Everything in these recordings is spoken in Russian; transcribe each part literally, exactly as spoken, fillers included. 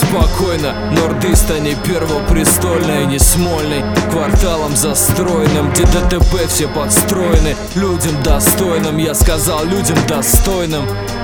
спокойно. Нордист, а не первопрестольный, не Смольный. Кварталом застроенным, где ДТП все подстроены. Людям достойным, я сказал, людям достойным.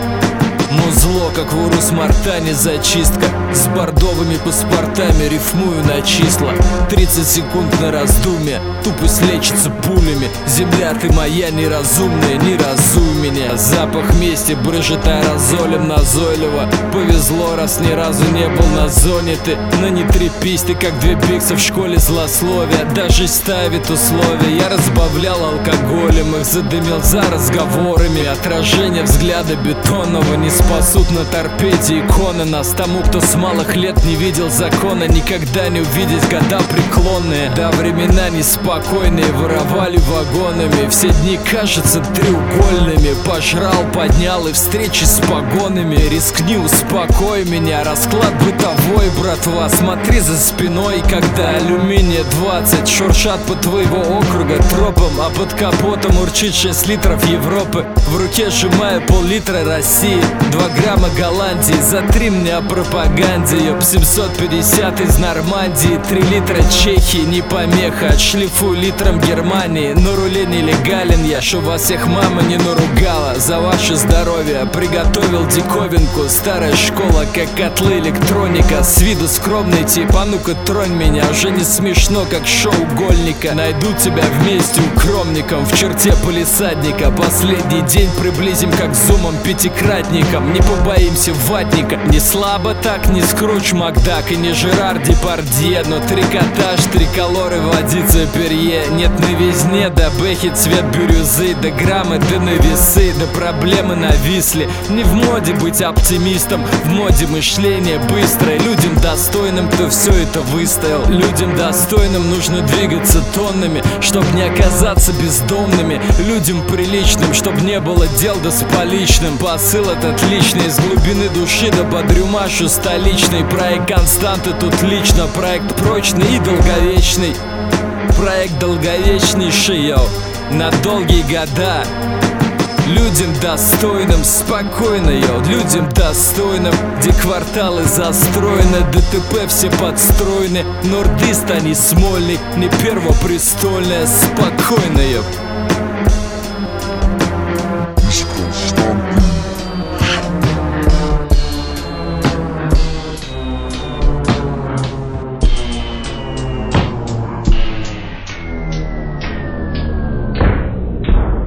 Музло, как в Урус-Мартане, зачистка. С бордовыми паспортами рифмую на числа. Тридцать секунд на раздумье, тупость лечится пулями. Земля, ты моя неразумная, не разуй меня. Запах мести брыжет аэрозолем назойливо. Повезло, раз ни разу не был на зоне ты. Но не трепись ты, как две пиксы в школе злословия. Даже ставит условия. Я разбавлял алкоголем, их задымил за разговорами. Отражение взгляда бетонного не спасут на торпеде иконы нас. Тому, кто с малых лет не видел закона, никогда не увидеть года преклонные. Да, времена неспокойные, воровали вагонами. Все дни кажутся треугольными. Пожрал, поднял и встречи с погонами. Рискни, успокой меня, расклад бытовой, братва. Смотри за спиной, когда алюминия двадцать шуршат по твоего округа тропам, а под капотом урчит шесть литров Европы. В руке сжимаю пол-литра России, два грамма Голландии. Затри мне о пропаганде, ёб, семьсот пятьдесят из Нормандии. Три литра Чехии, не помеха, отшлифую литром Германии. На руле нелегален я, шо вас всех мама не наругала. За ваше здоровье приготовил диковинку. Старая школа, как котлы, электроника. С виду скромный тип, а ну-ка тронь меня. Уже не смешно, как шоу Гольника. Найду тебя вместе укромником в черте полисадника. Последний день приблизим, как зумом пятикратником. Не побоимся ватника. Не слабо так, не Скрудж Макдак и не Жерар Депардье. Но трикотаж, триколоры, водица перье. Нет новизне, да бэхи, цвет бирюзы. Да граммы, да на весы, да проблемы нависли. Не в моде быть оптимистом, в моде мышление быстрое. Людям достойным, кто все это выстоял. Людям достойным нужно двигаться тоннами, чтоб не оказаться бездомными. Людям приличным, чтоб не было дел да с поличным. Посыл этот личный, из глубины души да бодрюмашу столичный. Проект константы тут лично, проект прочный и долговечный. Проект долговечнейший, йоу, на долгие года. Людям достойным, спокойно, йоу, людям достойным. Где кварталы застроены, ДТП все подстроены. Нордист, а не Смольный, не первопрестольная, спокойно, йоу.